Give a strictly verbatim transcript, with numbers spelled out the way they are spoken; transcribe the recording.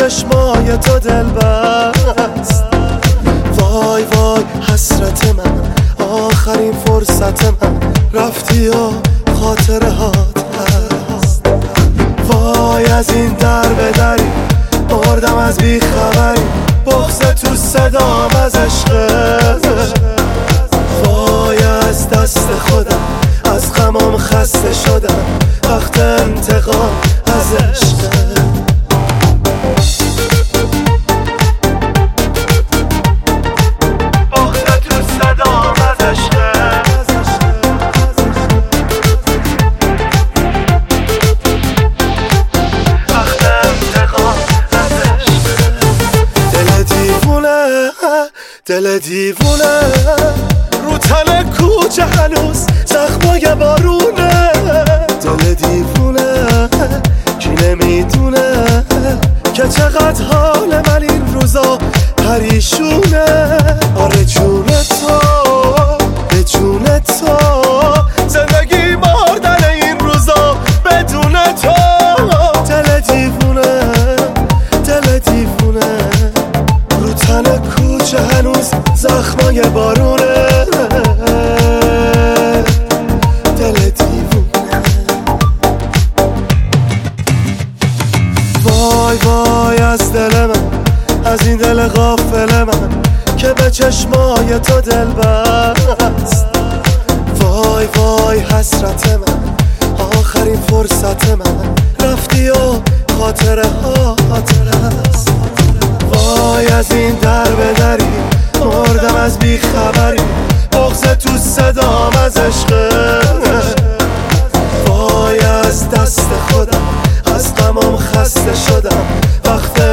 چشمای تو دل بست. وای وای حسرت من، آخرین فرصت من، رفتی و خاطره هات هست. وای از این در به دری مردم از بیخبری، بغض تو صدام از عشقت. وای از دست خودم، از غمام خسته شدم، وقت انتقام از عشقت. دل دیوونه رو تن کوچه هنوز زخمای بارونه. دل دیوونه کی نمیدونه که چقدر حال من این روزا پریشونه. آره جون تو به جون تو، زندگی مردن این روزا بدون تو. دل دیوونه دل دیوونه رو تن کوچه هنوز زخمای بارونه. دل دیوونه. وای وای از دل من، از این دل غافل من که به چشمای تو دل بست. وای وای حسرت من، آخرین فرصت من، رفتی و خاطره ها خاطره است. وای از این در به دری مردم از بیخبری، بغض تو صدام از عشقت. وای از دست خودم، از غمام خسته شدم، وقت